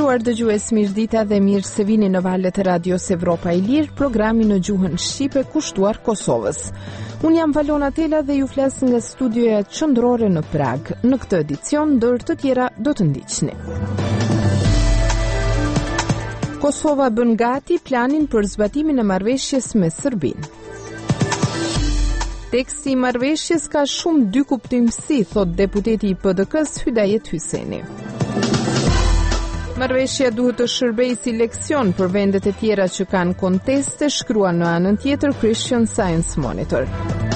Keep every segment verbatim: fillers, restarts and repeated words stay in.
nderuar dëgjues, mirëdita dhe mirë se vini në valët e Radios Evropa e Lirë, programi në gjuhën shqipe kushtuar Kosovës. Unë jam Valona Tela dhe ju flas nga studioja qendrore në Prag. Në këtë edicion, ndër të tjera do të ndiqni. Kosova bën gati planin për zbatimin e marrëveshjes me Serbinë. Teksti i marrëveshjes ka shumë dy kuptimësi, thot deputeti i P D K-s Hydajet Hyseni. Marrëveshja duhet të shërbejë si leksion për vendet e tjera që kanë konteste, shkrua në anën tjetër Christian Science Monitor.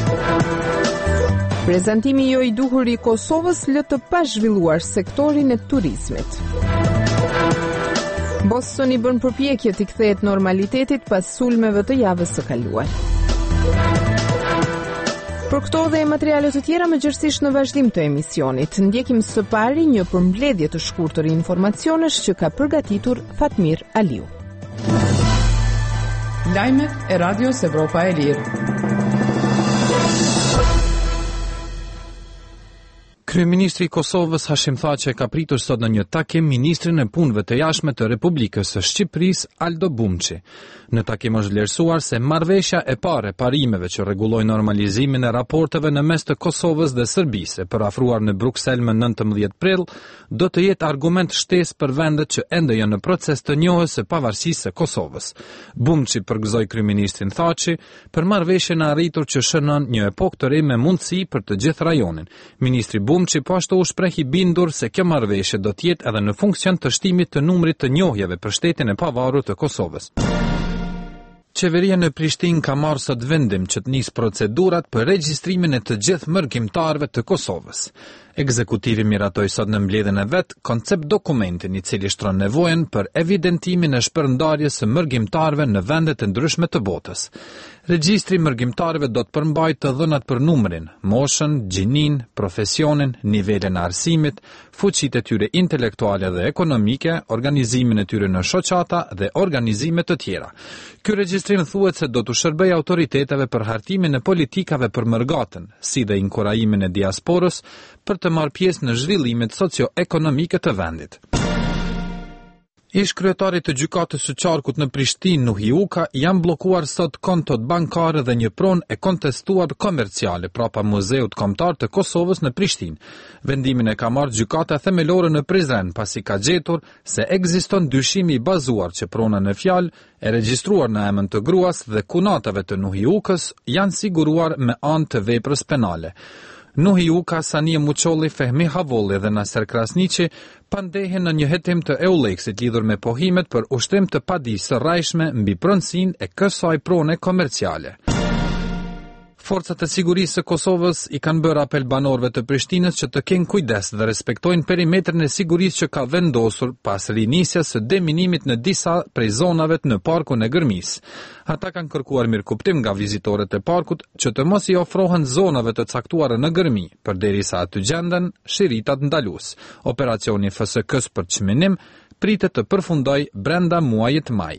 Prezantimi jo i duhur i Kosovës lë të pazhvilluar sektorin e turizmit. Boston i bën përpjekje të kthehet normalitetit pas sulmeve të javës së kaluar. Për këto dhe materialet të tjera më gjërësisht në vazhdim të emisionit, ndjekim së pari një përmbledhje të shkurtër informacionesh që ka përgatitur Fatmir Aliu. Lajmet e Radios Evropa e Lirë. Kryeministri i Kosovës Hashim Thaçi ka pritur sot në një takim ministrin e punëve të jashtme të Republikës së Shqipërisë Aldo Bumçi. Në takim është vlerësuar se marrëveshja e parë e parimeve që rregulloi normalizimin e raporteve në mes të Kosovës dhe Serbisë, përafruar në Bruksel më nëntëmbëdhjetë prill, do të jetë argument shtesë për vendet që ende janë në proces të njohjes së pavarësisë së Kosovës. Bumçi përgëzoi kryeministrin Thaçi për marrëveshjen e arritur që shënon një epokë të re me mundësi për të gjithë rajonin. Ministri Bumçi po ashtu u shpreh i bindur se kjo marrëveshje do të jetë edhe në funksion të shtimit të numrit të njohjeve për shtetin e pavarur të Kosovës. Qeveria në Prishtinë ka marrë sot vendim që të nisë procedurat për regjistrimin e të gjithë mërgjimtarëve të Kosovës. Ekzekutivi miratoi sot në mbledhjen e vet koncept dokumentin i cili shtron nevojën për evidentimin e shpërndarjes së mërgjimtarëve në vende të ndryshme të botës. Regjistri i mërgjimtarëve do të përmbajë të dhënat për numrin, moshën, gjininë, profesionin, nivelin e arsimit, fuqitë e tyre intelektuale dhe ekonomike, organizimin e tyre në shoqata dhe organizime të tjera. Ky regjistrim thuhet se do të shërbejë autoriteteve për hartimin e politikave për mërgatën, si dhe inkurajimin e diasporës për të marrë pjesë në zhvillimet socio-ekonomike të vendit. Ish kryetari të gjykatës së Qarkut në Prishtinë, Nuhi Uka, janë bllokuar sot kontot bankare dhe një pronë e kontestuar komerciale prapa Muzeut Kombëtar të Kosovës në Prishtinë. Vendimin e ka marrë gjykata themelore në Prizren, pasi ka gjetur se ekziston dyshimi i bazuar që prona në fjalë e regjistruar në emën të gruas dhe kunatave të Nuhi Ukës janë siguruar me anë të veprës penale. Nuhi Uka, Sania Muçolli, Fehmi Havolli dhe Naser Krasniqi pandehen në një hetim të Euleksit lidhur me pohimet për ushtrim të padijë së rrajshme mbi pronësinë e kësaj prone komerciale. Forcat e sigurisë së Kosovës i kanë bërë apel banorëve të Prishtinës që të kenë kujdes dhe respektojnë perimetrin e sigurisë që ka vendosur pas rinisjes së deminimit në disa prej zonave në parkun e Gërmisë. Ata kanë kërkuar mirëkuptim nga vizitorët e parkut që të mos i ofrohen zonave të caktuara në Gërmi, përderisa aty gjenden shiritat ndalues. Operacioni F S K-s për çminim pritet të përfundojë brenda muajit maj.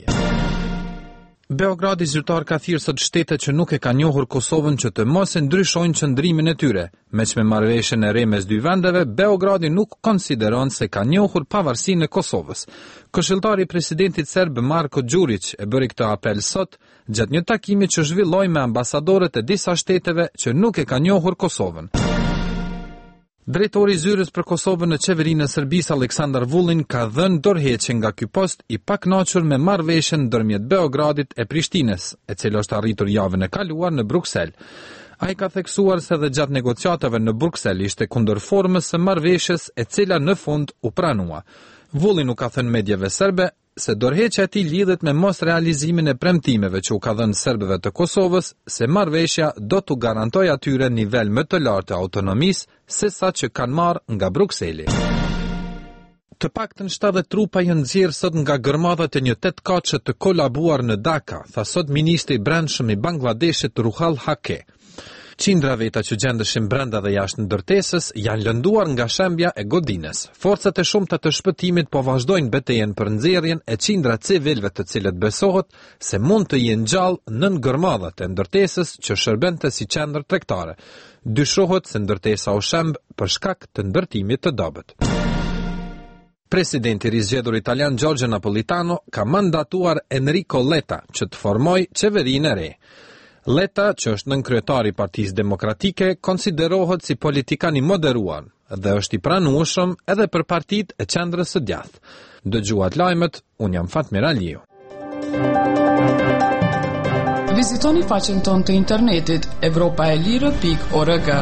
Beogradi zyrtar ka thirrë sot shtetet që nuk e kanë njohur Kosovën që të mos e ndryshojnë qëndrimin e tyre. Meq me marrëveshjen e re mes dy vendeve, Beogradi nuk konsideron se ka njohur pavarësinë e Kosovës. Këshilltari i presidentit serb Marko Đurić e bëri këtë apel sot gjatë një takimi që zhvilloi me ambasadorët e disa shteteve që nuk e kanë njohur Kosovën. Drejtori i zyrës për Kosovën në qeverinë e Serbisë Aleksandar Vullin ka dhënë dorëheqje nga ky post i pakënaqur me marrëveshjen ndërmjet Beogradit e Prishtinës, e cila është arritur javën e kaluar në Bruksel. Ai ka theksuar se dhe gjatë negociatave në Bruksel ishte kundër formës së marrëveshjes e cila në fund u pranua. Vullin u ka thënë medjave serbe se dorëheqja e tij lidhet me mos realizimin e premtimeve që u ka dhënë serbëve të Kosovës se marrëveshja do t'u garantojë atyre nivel më të lartë të autonomisë se sa që kanë marrë nga Brukseli. Të paktën shtatëdhjetë trupa janë nxjerrë sot nga gërmadhat e një tetëkatëshe të kolabuar në Dhaka, tha sot ministri i brendshëm i Bangladeshit Ruhal Hake. Qindra veta që gjendeshin brenda dhe jashtë ndërtesës janë lënduar nga shembja e godinës. Forcat e shumta të shpëtimit po vazhdojnë betejën për nxjerrjen e qindra civilëve të cilët besohet se mund të jenë gjallë nën gërmadhat e ndërtesës që shërbente si qendër tregtare. Dyshohet se ndërtesa u shemb për shkak të ndërtimit të dobët. Presidenti i rizgjedhur italian Giorgio Napolitano ka mandatuar Enrico Letta që të formojë qeverinë e re. Letta, që është nënkryetari i Partisë Demokratike, konsiderohet si politikan i moderuar dhe është i pranueshëm edhe për partitë e qendrës së djathtë. Dëgjuat lajmet, unë jam Fatmir Aliu. Vizitoni faqen tonë të internetit evropa e lirë pikë org.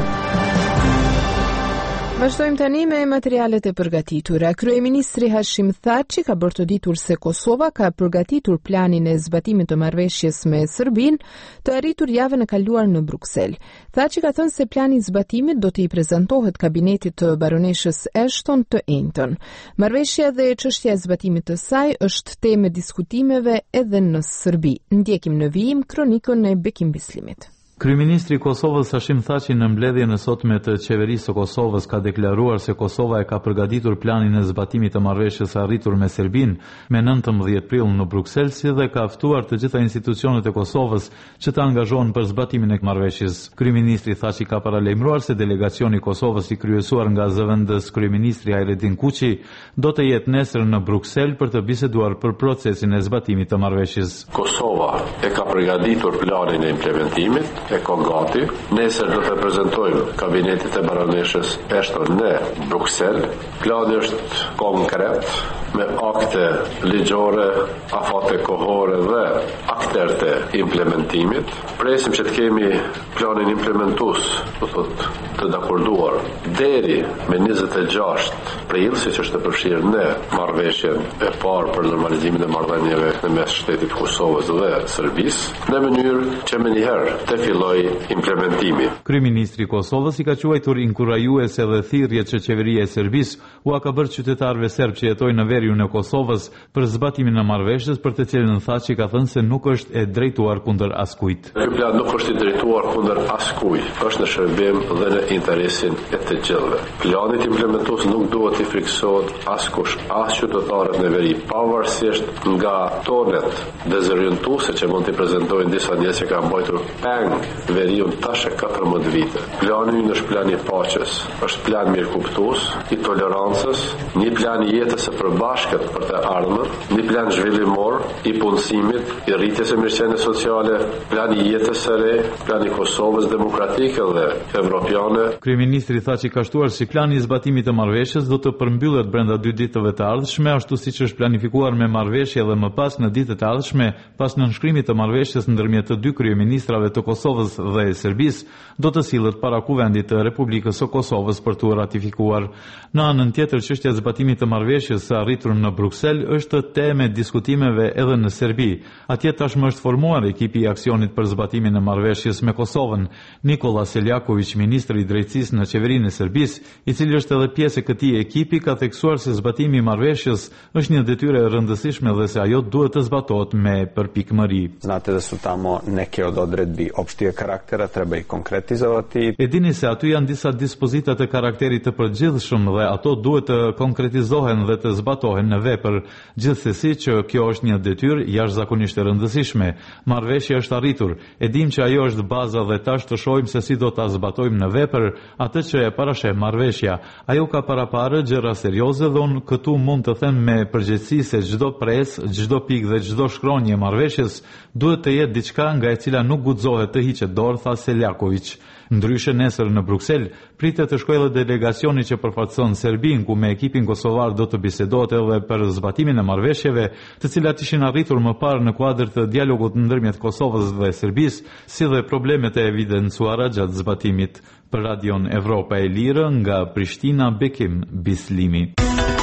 Vazhdojmë tani me materialet e përgatitura. Kryeministri Hashim Thaçi ka bërë të ditur se Kosova ka përgatitur planin e zbatimit të marrëveshjes me Serbinë, të arritur javën e kaluar në Bruksel. Thaçi ka thënë se plani i zbatimit do t'i prezantohet kabinetit të baroneshës Ashton të enjtën. Marrëveshja dhe çështja e zbatimit të saj është temë diskutimeve edhe në Serbi. Ndjekim në vijim kronikën e Bekim Bislimit. Kryeministri i Kosovës Hashim Thaçi në mbledhjen e sotme të qeverisë së Kosovës ka deklaruar se Kosova e ka përgatitur planin e zbatimit të marrëveshjes së arritur me Serbinë me nëntëmbëdhjetë prill në Bruksel, si dhe ka ftuar të gjitha institucionet e Kosovës që të angazhohen për zbatimin e marrëveshjes. Kryeministri Thaçi ka paralajmëruar se delegacioni i Kosovës i kryesuar nga zëvendës kryeministri Hayrettin Kuçi do të jetë nesër në Bruksel për të biseduar për procesin e zbatimit të marrëveshjes. Kosova e ka përgatitur planin e implementimit e ka gati. Nesër do të prezantojmë kabinetit e baroneshës Ashton në Bruksel. Plani është konkret me akte ligjore, afate kohore dhe aktet të implementimit. Presim që të kemi planin implementues, do thotë të dakorduar deri me njëzet e gjashtë prill, siç është e përfshirë në marrëveshjen e parë për normalizimin e marrëdhënieve në mes shtetit Kosovës dhe Serbisë, në mënyrë që më njëherë të filloj implementimi. Kryeministri i Kosovës i ka quajtur inkurajuese dhe thirrjet që qeveria e Serbisë u ka bërë qytetarëve serb që jetojnë në veriun e Kosovës për zbatimin e marrëveshjes, për të cilën Thaçi ka thënë se nuk është e drejtuar kundër askujt. Ky plan nuk është i drejtuar kundër askujt, është në shërbim dhe në interesin e të gjithëve. Plani implementues nuk duhet të friksohet askush, as qytetarët në veri, pavarësisht nga tonet dezorientuese që mund të prezantojnë disa njerëz që kanë mbajtur peng veriun tash e katërmbëdhjetë vite. Plani ynë është plan i paqes, është plan mirëkuptues, i tolerancës, një plan i jetës së përbashkët për të ardhmen, një plan zhvillimor i punësimit, i rritjes së mirëqenies sociale, plan i jetës së re, plan i Kosovës demokratike dhe evropiane. Kryeministri tha që ka shtuar si plani i zbatimit të marrëveshjes do të përmbyllet brenda dy ditëve të ardhshme, ashtu siç është planifikuar me marrëveshje dhe më pas në ditët e ardhshme, pas nënshkrimit të marrëveshjes ndërmjet të dy kryeministrave të Kosovës dhe e Serbisë, do të sillet para Kuvendit të Republikës së Kosovës për t'u ratifikuar. Në anën tjetër, çështja e zbatimit të marrëveshjes së arritur në Bruksel është temë e diskutimeve edhe në Serbi. Atje tashmë është formuar ekipi i aksionit për zbatimin e marrëveshjes me Kosovën. Nikola Seljaković, ministri i drejtësisë në qeverinë e Serbisë, i cili është edhe pjesë e këtij ekipi, ka theksuar se zbatimi i marrëveshjes është një detyrë e rëndësishme dhe se ajo duhet të zbatohet me përpikmëri. Znate da su tamo neke od odredbi opštijeg karaktera, treba i konkretizovati. E dini se aty janë disa dispozita të karakterit të përgjithshëm dhe ato duhet të konkretizohen dhe të zbatohen në vepër. Gjithsesi që kjo është një detyrë jashtëzakonisht e rëndësishme. Marrëveshja është arritur. E dim që ajo është baza dhe tash të shohim se si do ta zbatojmë në vepër atë që e parasheh marrëveshja. Ajo ka paraparë gjëra serioze dhe unë këtu mund të them me përgjegjësi se çdo pres, çdo pikë dhe çdo shkronjë e marrëveshjes duhet të jetë diçka nga e cila nuk guxohet të hiqet dorë, tha Seljaković. Ndryshe nesër në Bruksel pritet të shkojë edhe delegacioni që përfaqëson Serbinë, ku me ekipin kosovar do të bisedohet edhe për zbatimin e marrëveshjeve, të cilat ishin arritur më parë në kuadër të dialogut ndërmjet Kosovës dhe Serbisë, si dhe problemet e evidencuara gjatë zbatimit. Për Radion Evropa e Lirë nga Prishtina, Bekim Bislimi.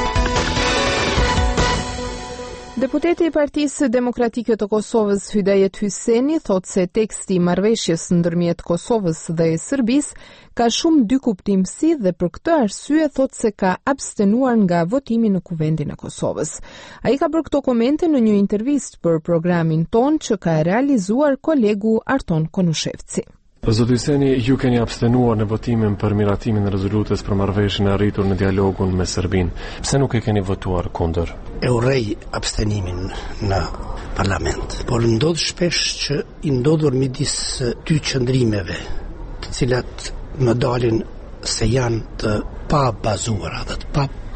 Deputeti i Partisë Demokratike të Kosovës Hydayet Hyseni thot se teksti i marrëveshjes ndërmjet Kosovës dhe Serbisë ka shumë dy kuptimsi dhe për këtë arsye thot se ka abstenuar nga votimi në Kuvendin e Kosovës. Ai ka bërë këto komente në një intervistë për programin ton që ka realizuar kolegu Arton Konushevci. Zoti Hyseni, ju keni abstenuar në votimin për miratimin e rezolutës për marrëveshjen e arritur në dialogun me Serbinë. Pse nuk e keni votuar kundër? E urrej abstenimin në parlament, por ndodh shpesh që i ndodhur midis dy qëndrimeve, të cilat më dalin se janë të pa bazuara dhe të pa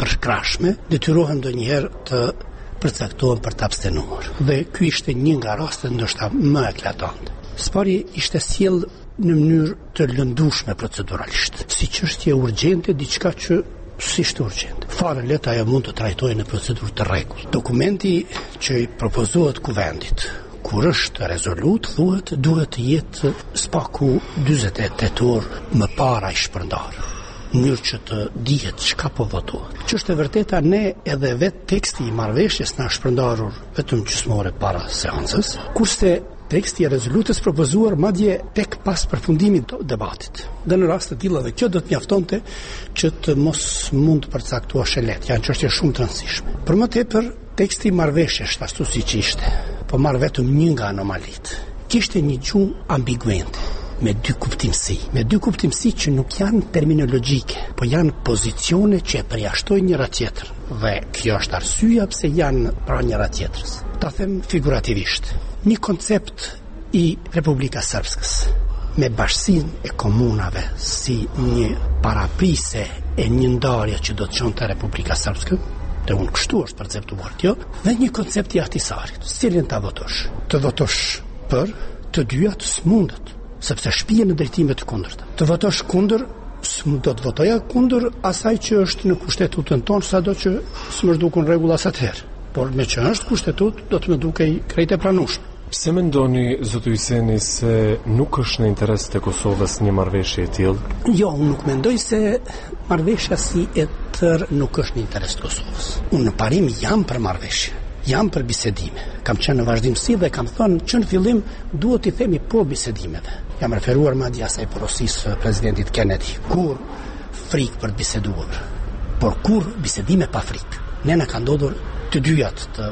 përshkrashme, detyrohen ndonjëherë të përcaktohen për të abstenuar. Dhe ky ishte një nga rastet ndoshta më eklatante. Spari ishte sjell në mënyrë të lëndueshme proceduralisht, si çështje urgjente, diçka që si ishte urgjente. Fare leta ajo mund të trajtojë në procedurë të rregullt. Dokumenti që i propozohet kuvendit, kur është rezolut, thuhet duhet të jetë spaku dyzet e tetë orë më para i shpërndarë, në mënyrë që të dihet çka po votohet. Ç'është e vërteta, ne edhe vetë teksti i marrëveshjes na shpërndarur vetëm gjysmore para seancës, kurse teksti i rezolutës propozuar madje tek pas përfundimit të debatit. Dhe në rast të tilla dhe kjo do të mjaftonte që të mos mund të përcaktuash let, janë çështje shumë të rëndësishme. Për më tepër, teksti i marrëveshjes ashtu siç ishte, po marr vetëm një nga anomalitë. Kishte një gjuhë ambiguente, me dy kuptimësi, me dy kuptimësi që nuk janë terminologjike, po janë pozicione që e përjashtojnë njëra tjetrën. Dhe kjo është arsyeja pse janë pranë njëra tjetrës. Ta them figurativisht. Një koncept i Republika Srpskës me bashkësinë e komunave si një paraprise e një ndarje që do të çonte Republika Srpskë, dhe unë kështu është perceptuar kjo, dhe një koncept i Ahtisarit, cilin ta votosh. Të votosh për të dyja të smundet, sepse shpihen në drejtime të kundërta. Të votosh kundër, do të votoja kundër asaj që është në kushtetutën tonë, sado që s'më dukun rregullas atëherë. Por me që është kushtetut, do të më dukej krejt e pranueshme. Pse mendoni, zoti Hyseni, se nuk është në interes të Kosovës një marrëveshje e tillë? Jo, unë nuk mendoj se marrëveshja si e tërë nuk është në interes të Kosovës. Unë në parim jam për marrëveshje, jam për bisedime. Kam qenë në vazhdimsi dhe kam thënë që në fillim duhet i themi po bisedimeve. Jam referuar madje asaj porosisë presidentit Kennedy, kur frikë për të biseduar, por kur bisedime pa frikë. Ne na ka ndodhur të dyjat të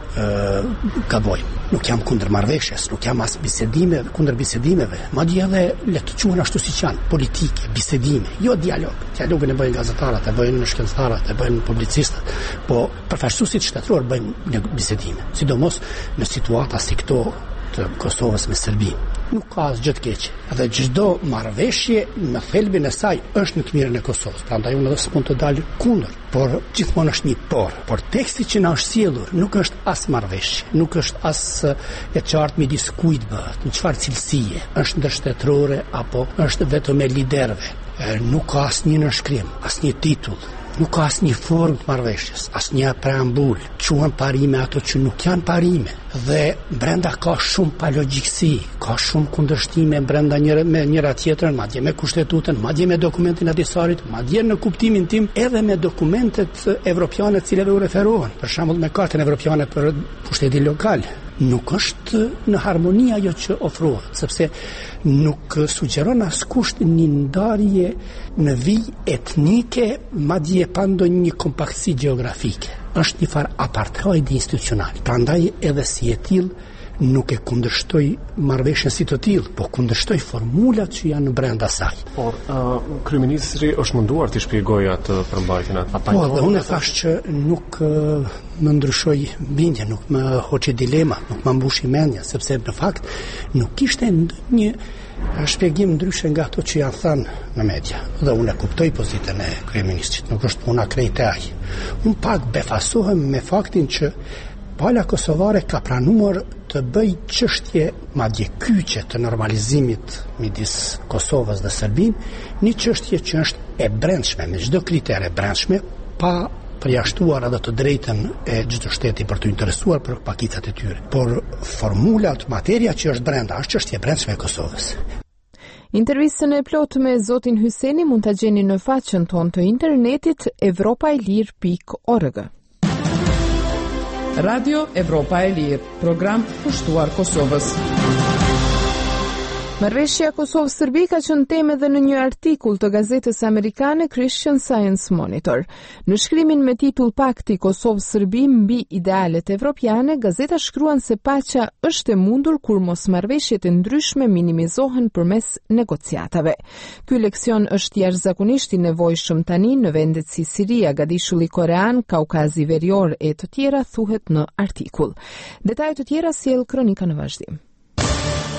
gabojmë. Nuk jam kundër marrëveshjes, nuk jam as bisedime kundër bisedimeve, madje edhe le të quhen ashtu siç janë, politike, bisedime, jo dialog. Dialogin e bëjnë gazetarët, e bëjnë shkencëtarët, e bëjnë publicistët, po përfaqësuesit shtetëror bëjnë bisedime, sidomos në situata si këto të Kosovës me Serbinë. Nuk ka asgjë të keq. Edhe çdo marrëveshje në thelbin e saj është në të mirën e Kosovës. Prandaj unë edhe s'mund të dal kundër, por gjithmonë është një por. Por teksti që na është sjellur nuk është as marrëveshje, nuk është as e qartë midis kujt bëhet, në çfarë cilësie, është ndërshtetërore apo është vetëm e liderëve. Nuk ka asnjë nënshkrim, asnjë titull. Nuk ka asnjë formë të marrëveshjes, asnjë preambul. Quhen parime ato që nuk janë parime. Dhe brenda ka shumë palogjikësi, ka shumë kundërshtime brenda njëra me njëra tjetrën, madje me kushtetutën, madje me dokumentin e Ahtisarit, madje në kuptimin tim edhe me dokumentet evropiane të cilave u referohen. Për shembull me kartën evropiane për pushtetin lokal. Nuk është në harmoni ajo që ofrohet, sepse nuk sugjeron askush një ndarje në vijë etnike, madje pa ndonjë kompaktësi gjeografike. Është një farë apartheid institucional. Prandaj edhe si e tillë nuk e kundërshtoj marrëveshjen si të tillë, po kundërshtoj formulat që janë brenda saj. Por uh, kryeministri është munduar të shpjegojë atë përmbajtjen atë. Po, dhe unë thash që nuk uh, më ndryshoj bindje, nuk më hoqi dilema, nuk më mbushi mendja, sepse në fakt nuk kishte ndonjë shpjegim ndryshe nga ato që janë thënë në media. Dhe unë e kuptoj pozitën e kryeministrit, nuk është puna krejt e ai. Unë pak befasohem me faktin që Pala kosovare ka pranuar të bëj çështje madje kyçe të normalizimit midis Kosovës dhe Serbinë, një çështje që është e brendshme me çdo kriter e brendshme, pa përjashtuar edhe të drejtën e çdo shteti për të interesuar për pakicat e tyre. Por formulat, materia që është brenda, është çështje e brendshme e Kosovës. Intervistën e plotë me zotin Hyseni mund ta gjeni në faqen tonë të internetit evropailir pikë org. Radio Evropa e Lirë, program kushtuar Kosovës. Marrëveshja Kosovë-Serbi ka qenë temë edhe në një artikull të gazetës amerikane Christian Science Monitor. Në shkrimin me titull Pakti Kosovë-Serbi mbi idealet evropiane, gazeta shkruan se paqja është e mundur kur mosmarrëveshjet e ndryshme minimizohen përmes negociatave. Ky leksion është jashtëzakonisht i nevojshëm tani në vendet si Siria, Gadishulli Korean, Kaukazi Verior e të tjera, thuhet në artikull. Detajet të tjera sjell kronika në vazhdim.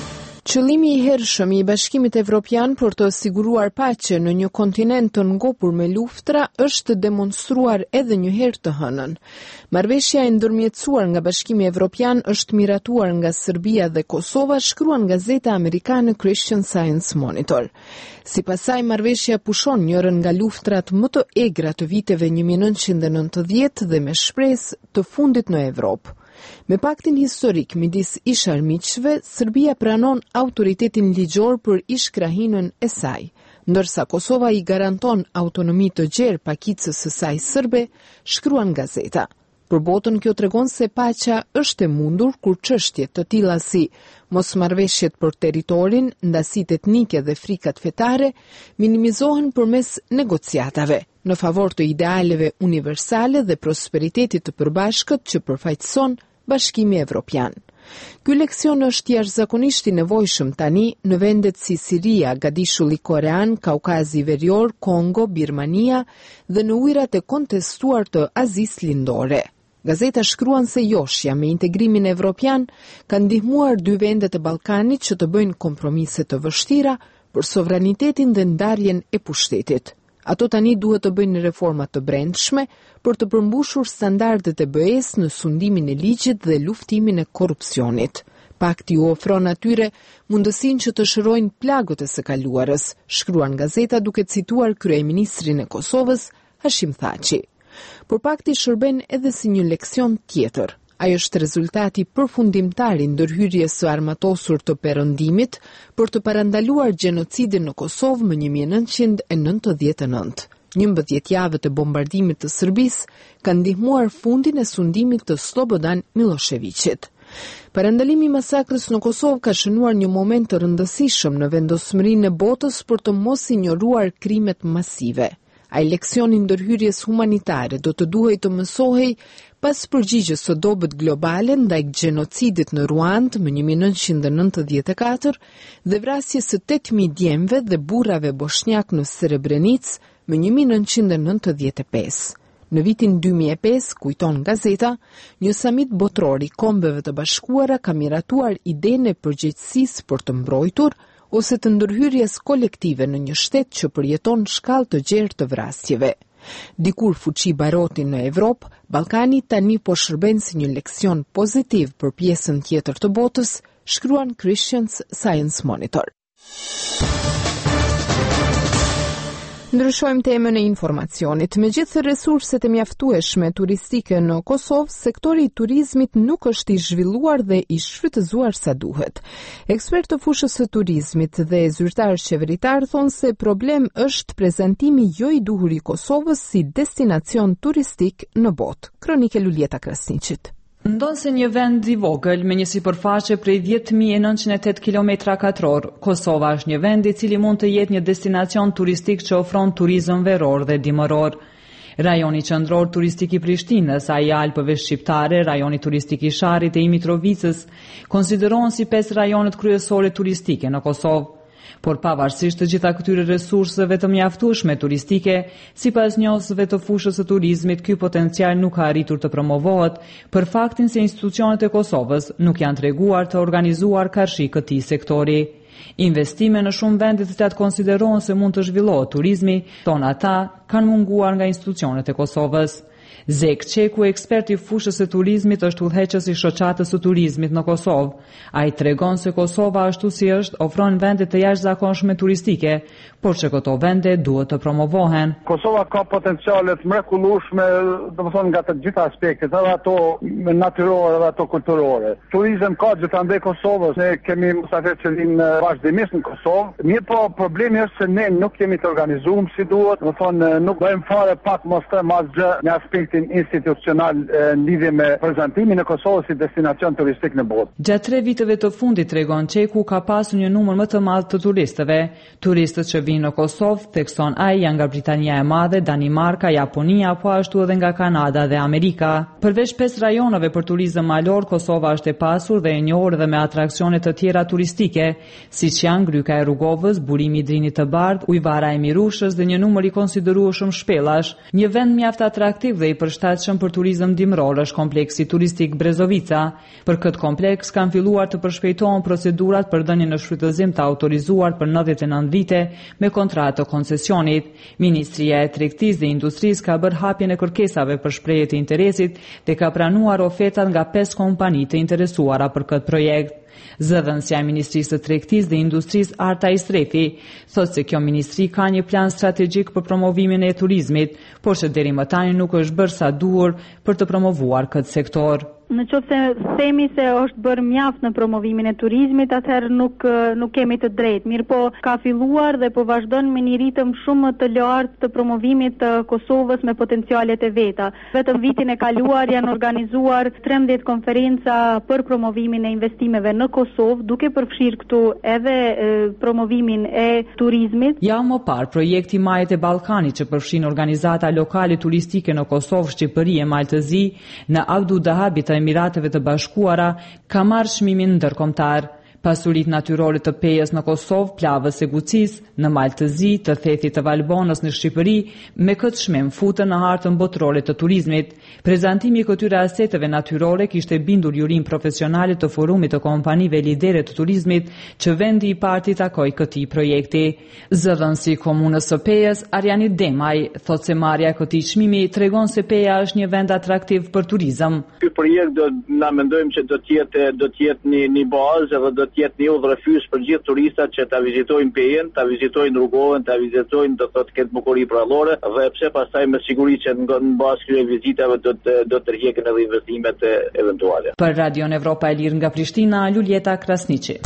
Qëllimi i hershëm i Bashkimit Evropian për të siguruar paqe në një kontinent të ngopur me luftra është demonstruar edhe një herë të hënën. Marrëveshja e ndërmjetësuar nga Bashkimi Evropian është miratuar nga Serbia dhe Kosova, shkruan gazeta amerikane Christian Science Monitor. Sipas saj, marrëveshja pushon njërin nga luftrat më të egra të viteve një mijë e nëntëqind e nëntëdhjetë dhe me shpresë të fundit në Evropë. Me paktin historik midis ish-armiqshve, Serbia pranon autoritetin ligjor për ish-krahinën e saj, ndërsa Kosova i garanton autonomi të gjerë pakicës së saj serbe, shkruan gazeta. Për botën kjo tregon se paqja është e mundur kur çështje të tilla si mosmarrveshjet për territorin, ndasitë etnike dhe frikat fetare minimizohen përmes negociatave në favor të idealeve universale dhe prosperitetit të përbashkët që përfaqëson Bashkimi Evropian. Ky leksion është jashtëzakonisht i nevojshëm tani në vendet si Siria, Gadishulli Korean, Kaukazi Verior, Kongo, Birmania dhe në ujërat e kontestuar të Azisë Lindore. Gazeta shkruan se joshja me integrimin evropian ka ndihmuar dy vendet e Ballkanit që të bëjnë kompromise të vështira për sovranitetin dhe ndarjen e pushtetit. Ato tani duhet të bëjnë reforma të brendshme për të përmbushur standardet e B E-s në sundimin e ligjit dhe luftimin e korrupsionit. Pakti u ofron atyre mundësinë që të shërojnë plagët e së kaluarës, shkruan gazeta duke cituar kryeministrin e Kosovës, Hashim Thaçi. Por pakti shërben edhe si një leksion tjetër. Ai është rezultati përfundimtar i ndërhyrjes së armatosur të Perëndimit për të parandaluar gjenocidin në Kosovë më një mijë e nëntëqind e nëntëdhjetë e nëntë. njëmbëdhjetë javët e bombardimit të Serbisë kanë ndihmuar fundin e sundimit të Slobodan Miloševićit. Parandalimi i masakrës në Kosovë ka shënuar një moment të rëndësishëm në vendosmërinë e botës për të mos injoruar krimet masive. Ai leksioni ndërhyrjes humanitare do të duhej të mësohej pas përgjigjes së dobët globale ndaj gjenocidit në Ruand më një mijë e nëntëqind e nëntëdhjetë e katër dhe vrasjes së tetë mijë djemve dhe burrave bosnjak në Srebrenic më një mijë e nëntëqind e nëntëdhjetë e pesë. Në vitin dy mijë e pesë, kujton gazeta, një samit botror i Kombeve të Bashkuara ka miratuar idenë e përgjegjësisë për të mbrojtur ose të ndërhyrjes kolektive në një shtet që përjeton shkallë të gjerë të vrasjeve. Dikur fuqi baroti në Evropë, Ballkani tani po shërben si një leksion pozitiv për pjesën tjetër të botës, shkruan Christian Science Monitor. Ndryshojmë temën e informacionit. Me gjithë resurset e mjaftueshme turistike në Kosovë, sektori i turizmit nuk është i zhvilluar dhe i shfrytëzuar sa duhet. Ekspertë të fushës së turizmit dhe zyrtarë qeveritar thonë se problem është prezantimi jo i duhur i Kosovës si destinacion turistik në botë. Kronike Luljeta Krasniqit. Ndonë se një vend i vogël me një sipërfaqe prej dhjetë mijë e nëntëqind e tetë kilometra katror, Kosova është një vend i cili mund të jetë një destinacion turistik që ofron turizëm veror dhe dimëror. Rajoni qendror turistik i Prishtinës, ai i Alpëve shqiptare, rajoni turistik i Sharrit e i Mitrovicës, konsiderohen si pesë rajonet kryesore turistike në Kosovë. Por pavarësisht të gjitha këtyre resurseve të mjaftueshme turistike, sipas njohësve të fushës së turizmit, ky potencial nuk ka arritur të promovohet për faktin se institucionet e Kosovës nuk janë treguar të organizuar karshi këtij sektori. Investime në shumë vende të cilat konsiderohen se mund të zhvillohet turizmi, thonë ata, kanë munguar nga institucionet e Kosovës. Zek Qeku, ekspert i fushës së turizmit, është udhëheqës i shoqatës së turizmit në Kosovë. Ai tregon se Kosova ashtu si është ofron vende të jashtëzakonshme turistike, por që këto vende duhet të promovohen. Kosova ka potenciale të mrekullueshme, domethënë nga të gjitha aspektet, edhe ato natyrore dhe ato kulturore. Turizëm ka gjithandej Kosovës, ne kemi mysafirë që vinë vazhdimisht në Kosovë. Mirë, po problemi është se ne nuk jemi të organizuar si duhet, domethënë nuk bëjmë fare pak mos të asgjë në aspektin institucional në lidhje me prezantimin e Kosovës si destinacion turistik në botë. Gjatë tre viteve të fundit, tregon Qeku, ka pasur një numër më të madh të turistëve. Turistët që vinë në Kosovë, thekson ai, janë nga Britania e Madhe, Danimarka, Japonia, po ashtu edhe nga Kanada dhe Amerika. Përveç pesë rajoneve për turizëm malor, Kosova është e pasur dhe e njohur edhe me atraksione të tjera turistike, siç janë Gryka e Rrugovës, burimi i Drinit të Bardh, ujvara e Mirushës dhe një numër i konsiderueshëm shpellash, një vend mjaft atraktiv dhe i i përshtatshëm për turizëm dimror është kompleksi turistik Brezovica. Për këtë kompleks kanë filluar të përshpejtohen procedurat për dhënien në shfrytëzim të autorizuar për nëntëdhjetë e nëntë vite me kontratë të koncesionit. Ministria e Tregtisë dhe Industrisë ka bërë hapjen e kërkesave për shprehje të interesit dhe ka pranuar ofertat nga pesë kompani të interesuara për këtë projekt. Zëdhënësja e Ministrisë së Tregtisë dhe Industrisë Arta Istrefi thotë se kjo ministri ka një plan strategjik për promovimin e turizmit, por që deri më tani nuk është bërë sa duhur për të promovuar këtë sektor. Në qoftë se themi se është bërë mjaft në promovimin e turizmit, atëherë nuk nuk kemi të drejtë. Mirë po, ka filluar dhe po vazhdon me një ritëm shumë të lartë të promovimit të Kosovës me potencialet e veta. Vetëm vitin e kaluar janë organizuar trembëdhjetë konferenca për promovimin e investimeve në Kosovë, duke përfshirë këtu edhe e, promovimin e turizmit. Ja më parë, projekti Majet e Ballkanit që përfshin organizata lokale turistike në Kosovë, Shqipëri e Maltëzi, në Abu Dhabi të Emirateve të Bashkuara, ka marrë çmimin ndërkombëtar. Pasuritë natyrore të Pejës në Kosovë, plavës e Gucis, në Maltëzi, të thethit të Valbonës në Shqipëri, me këtë çmim futen në hartën botërore të turizmit. Prezantimi i këtyre aseteve natyrore kishte bindur jurim profesionale të forumit të kompanive lidere të turizmit që vendi i parë takoi këtij projekti. Zëdhënësi i komunës së Pejës, Arjani Demaj, thotë se marrja e këtij çmimi tregon se Peja është një vend atraktiv për turizëm. Ky projekt do na mendojmë që do të jetë do të jetë një, një bazë dhe do të jetë një udhëfyes për gjithë turistat që ta vizitojnë Pejën, ta vizitojnë Rrugovën, ta vizitojnë do të thotë këtë bukuri prallore dhe pse pastaj me siguri që në bazë këtyre vizitave do të do të rrjekën edhe investimet eventuale. Për Radion Evropa e Lirë nga Prishtina, Luljeta Krasniqi.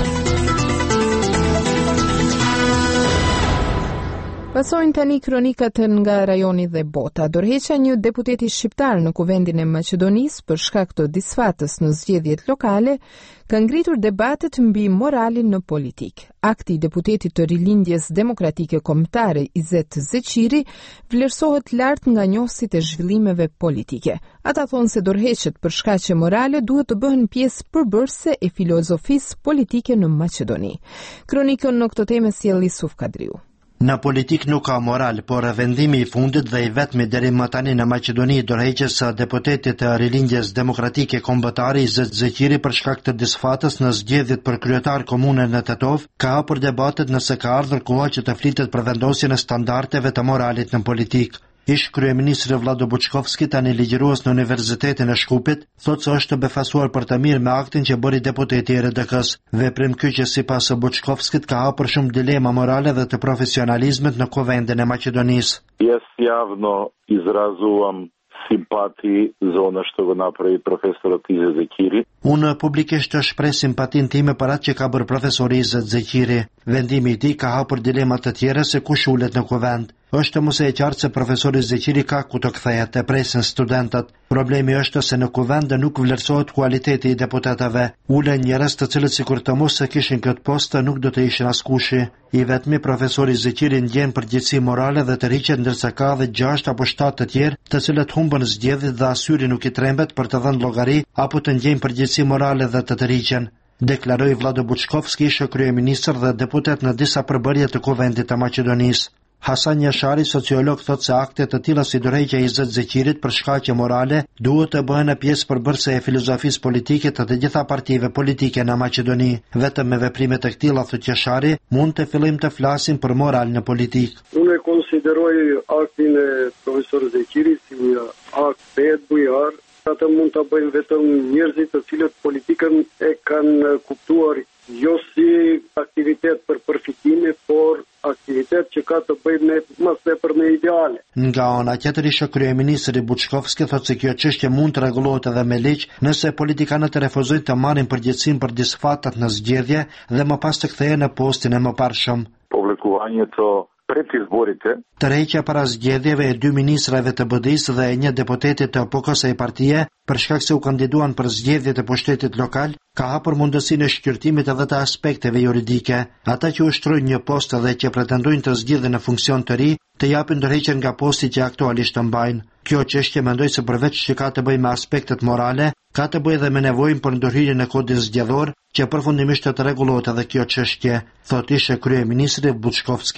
Pasojnë tani kronikat nga rajoni dhe bota. Dorheqa një deputeti shqiptar në kuvendin e Maqedonisë për shkak të disfatës në zgjedhjet lokale ka ngritur debatet mbi moralin në politik. Akti i deputetit të Rilindjes Demokratike Kombëtare Izet Zeqiri vlerësohet lart nga njohësit e zhvillimeve politike. Ata thonë se dorheqet për shkaqe morale duhet të bëhen pjesë përbërëse e filozofisë politike në Maqedoni. Kronikën në këtë temë sjell Yusuf Kadriu. Në politik nuk ka moral, por vendimi i fundit dhe i vetmi deri më tani në Maqedoni dorëheqjes së deputetit të Rilindjes Demokratike Kombëtare Izet Zeqiri për shkak të disfatës në zgjedhjet për kryetar komunën në Tetov, ka hapur debatet nëse ka ardhur koha që të flitet për vendosjen e standardeve të moralit në politikë. Ish kryeministri Vlado Buçkovski, tani ligjërues në Universitetin e Shkupit, thotë se është befasuar për të mirë me aktin që bëri deputeti i R D K-s. Veprim ky që sipas Buçkovskit ka hapur shumë dilema morale dhe të profesionalizmit në kuvendin e Maqedonisë. Jaz javno izrazuam simpati zona što go napravi profesor Izet Zeqiri. Unë publikisht të shpreh simpatin time për atë që ka bërë profesori Izet Zeqiri. Vendimi i tij ka hapur dilema të tjera se kush ulet në kuvend. Është mos e qartë se profesori Zeqiri ka ku të kthehet, e presin studentët. Problemi është se në kuvend nuk vlerësohet kualiteti i deputetëve. Ulen njerëz të cilët sikur të mos se kishin këtë post nuk do të ishin askushi. I vetmi profesori Zeqiri ndjen përgjegjësi morale dhe të rriqet, ndërsa ka dhe gjashtë apo shtatë të tjerë të cilët humbën zgjedhjet dhe asyri nuk i trembet për të dhënë llogari apo të ndjejnë përgjegjësi morale dhe të të rriqen. Deklaroi Vlado Buçkovski, ish kryeministër dhe deputet në disa përbërje të kuvendit të Maqedonisë. Hasan Jashari, sociolog, thotë se akte të tilla si dorëheqja e Izet Zeqirit për shkaqe morale duhet të bëhen pjesë përbërëse e filozofisë politike të të gjitha partive politike në Maqedoni. Vetëm me veprime të këtilla, thotë Jashari, mund të fillojmë të flasim për moral në politikë. Unë e konsideroj aktin e profesor Zeqirit si një akt pet bujar. Ata mund të bëjnë vetëm njerëzit të cilët politikën e kanë kuptuar jo si aktivitet për përfitime, por aktivitet që ka të bëjë me më tepër me ideale. Nga ana tjetër, ish kryeministri Buçkovski thotë se kjo çështje mund të rregullohet edhe me ligj nëse politikanët refuzojnë të marrin përgjegjësinë për disfatat në zgjedhje dhe më pas të kthehen në postin e mëparshëm. Publikovanje të pret izborite. Tërheqja para zgjedhjeve e dy ministrave të B D I-s dhe e një deputetit të P K S-së partie për shkak se u kandiduan për zgjedhjet e pushtetit lokal, ka hapur mundësinë e shqyrtimit edhe të aspekteve juridike. Ata që ushtrojnë një post dhe që pretendojnë të zgjidhen në funksion të ri, të japin dorëheqjen nga posti që aktualisht të mbajnë. Kjo çështje mendoj se përveç që ka të bëjë me aspektet morale, ka të bëjë edhe me nevojën për ndërhyrje në kodin zgjedhor, që përfundimisht të rregullohet edhe kjo çështje, thotë ish kryeministri Buçkovski.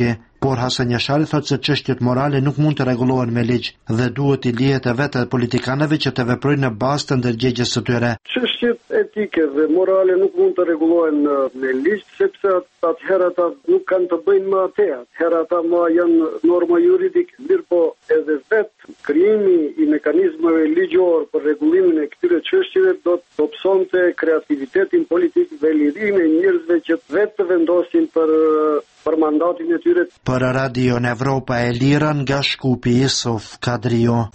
Por Hasan Yashari thotë se çështjet morale nuk mund të rregullohen me ligj dhe duhet i lihet e vetë politikanëve që të veprojnë në bazë të ndërgjegjës së tyre. Çështjet etike dhe morale nuk mund të rregullohen me ligj sepse atëherë ata nuk kanë të bëjnë me atë. Atëherë ata më janë norma juridike, mirë po edhe vetë krijimi i mekanizmave ligjor për rregullimin e këtyre çështjeve do të dobësonte kreativitetin politik dhe lirinë e njerëzve që vetë të vendosin për për mandatin e tyre. Për Radio Evropa e Lira nga Shkupi Yusuf Kadrio.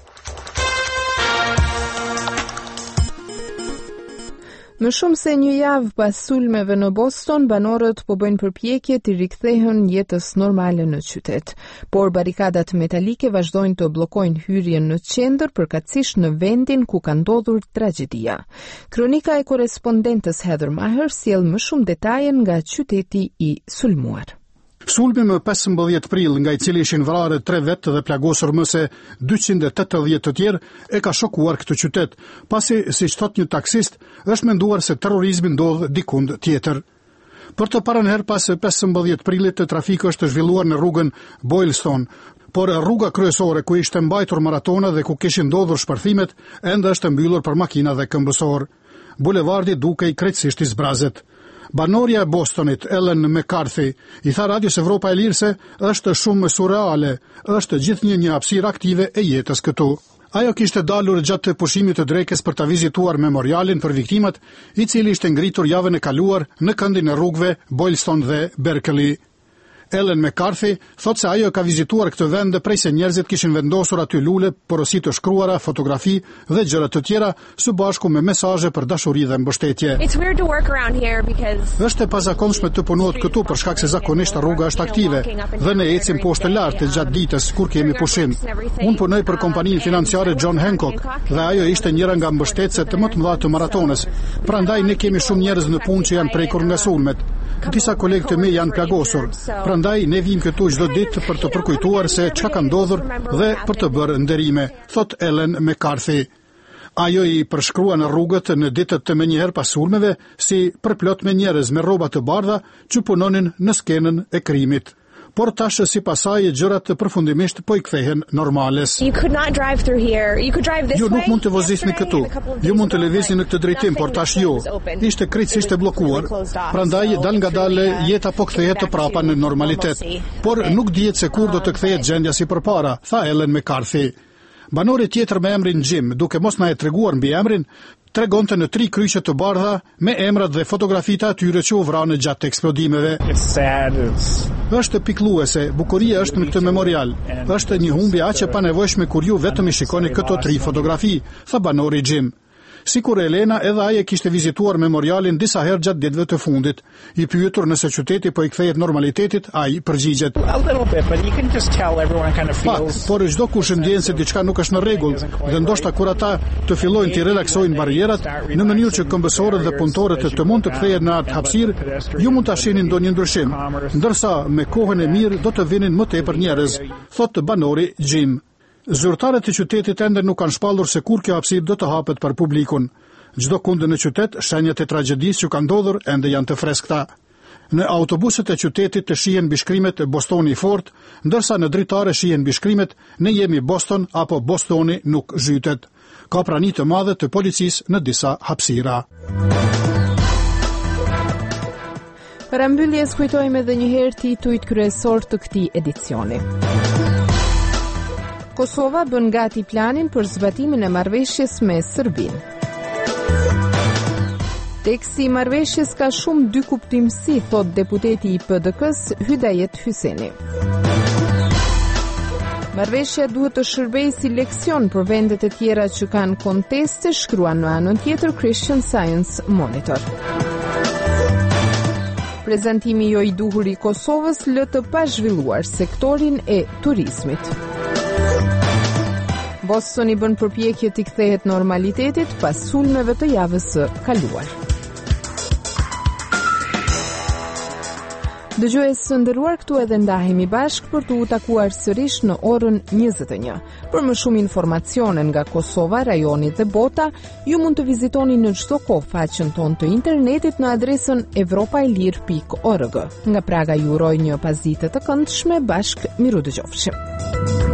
Më shumë se një javë pas sulmeve në Boston, banorët po bëjnë përpjekje të rikthehen jetës normale në qytet. Por barikadat metalike vazhdojnë të bllokojnë hyrjen në qendër, përkatësisht në vendin ku ka ndodhur tragjedia. Kronika e korrespondentës Heather Maher sjell më shumë detaje nga qyteti i sulmuar. Sulmi më pesëmbëdhjetë prill, nga i cili ishin vrarë tre vetë dhe plagosur më se dyqind e tetëdhjetë të tjerë, e ka shokuar këtë qytet, pasi, siç thot një taksist, është menduar se terrorizmi ndodh dikund tjetër. Për të parën herë pas pesëmbëdhjetë prillit, trafiku është zhvilluar në rrugën Boylston, por rruga kryesore ku ishte mbajtur maratona dhe ku kishin ndodhur shpërthimet, ende është mbyllur për makina dhe këmbësor. Bulevardi dukej krejtësisht i zbrazet. Banorja e Bostonit, Ellen McCarthy, i tha Radios Evropa e Lirë se është shumë surreale, është gjithnjë një hapësirë aktive e jetës këtu. Ajo kishte dalur gjatë pushimit të drekës për ta vizituar memorialin për viktimat, i cili ishte ngritur javën e kaluar në këndin e rrugëve Boylston dhe Berkeley. Ellen McCarthy thot se ajo ka vizituar këtë vend prej se njerëzit kishin vendosur aty lule, porosi të shkruara, fotografi dhe gjëra të tjera, së bashku me mesazhe për dashuri dhe mbështetje. Është e pazakonshme të punohet këtu për shkak se zakonisht rruga është aktive dhe ne ecim poshtë lartë gjatë ditës kur kemi pushim. Unë punoj për kompaninë financiare John Hancock dhe ajo ishte njëra nga mbështetësit më të mëdha të maratonës. Prandaj ne kemi shumë njerëz në punë që janë prekur nga sulmet. Disa kolegë të mi janë plagosur. Prandaj ne vim këtu çdo ditë për të përkujtuar se çka ka ndodhur dhe për të bërë nderime, thot Ellen McCarthy. Ajo i përshkrua në rrugët në ditët të menjëherë pas sulmeve si përplot me njerëz me rroba të bardha që punonin në skenën e krimit. Por tash sipas saj gjërat përfundimisht po i kthehen normales. Ju nuk mund të vozisni këtu. Ju mund të lëvizni në këtë drejtim, por tash jo. Ishte krejtësisht e bllokuar. Prandaj dal ngadalë jeta po kthehet të prapa në normalitet. Por nuk dihet se kur do të kthehet gjendja si përpara, tha Ellen McCarthy. Banori tjetër me emrin Jim, duke mos na e treguar mbi emrin, tregonte në tri kryqe të bardha me emrat dhe fotografitë atyre që u vranë gjatë eksplodimeve. Është pikëlluese, bukuria është në këtë memorial. Është një humbje aq e panevojshme kur ju vetëm i shikoni këto tri fotografi, tha banori Jim. Sikur Elena, edhe ai e kishte vizituar memorialin disa herë gjatë ditëve të fundit. I pyetur nëse qyteti po i kthehet normalitetit, ai përgjigjet. Pak, por çdo kush ndjen se diçka nuk është në rregull, dhe ndoshta kur ata të fillojnë të relaksojnë barrierat në mënyrë që këmbësorët dhe punëtorët të mund të kthehen në atë hapësirë, ju mund ta shihni ndonjë ndryshim, ndërsa me kohën e mirë do të vinin më tepër njerëz, thot banori Jim. Zyrtarët e qytetit ende nuk kanë shpallur se kur kjo hapësirë do të hapet për publikun. Çdo kund në qytet, shenjat e tragjedisë që kanë ndodhur ende janë të freskëta. Në autobuset e qytetit të shihen bishkrimet Bostoni fort, ndërsa në dritare shihen bishkrimet ne jemi Boston apo Bostoni nuk zhytet. Ka prani të madhe të policisë në disa hapësira. Para mbylljes kujtojmë edhe një herë titujt kryesor të këtij edicioni. Kosova bën gati planin për zbatimin e marrëveshjes me Serbinë. Teksti i marrëveshjes ka shumë dy kuptimsi, thot deputeti i P D K-s Hydajet Hyseni. Marrëveshja duhet të shërbejë si leksion për vendet e tjera që kanë konteste, shkruan në anën tjetër Christian Science Monitor. Prezantimi jo i duhur i Kosovës lë të pazhvilluar sektorin e turizmit. Bostoni bën përpjekje të kthehet normalitetit pas sulmeve të javës së kaluar. Dëgjues së nderuar, këtu edhe ndahemi bashk për të u takuar sërish në orën njëzet e një. Për më shumë informacione nga Kosova, rajoni dhe bota, ju mund të vizitoni në çdo kohë faqen tonë të internetit në adresën evropailir pikë org. Nga Praga ju uroj një pasditë të këndshme, bashk miru dëgjofshim.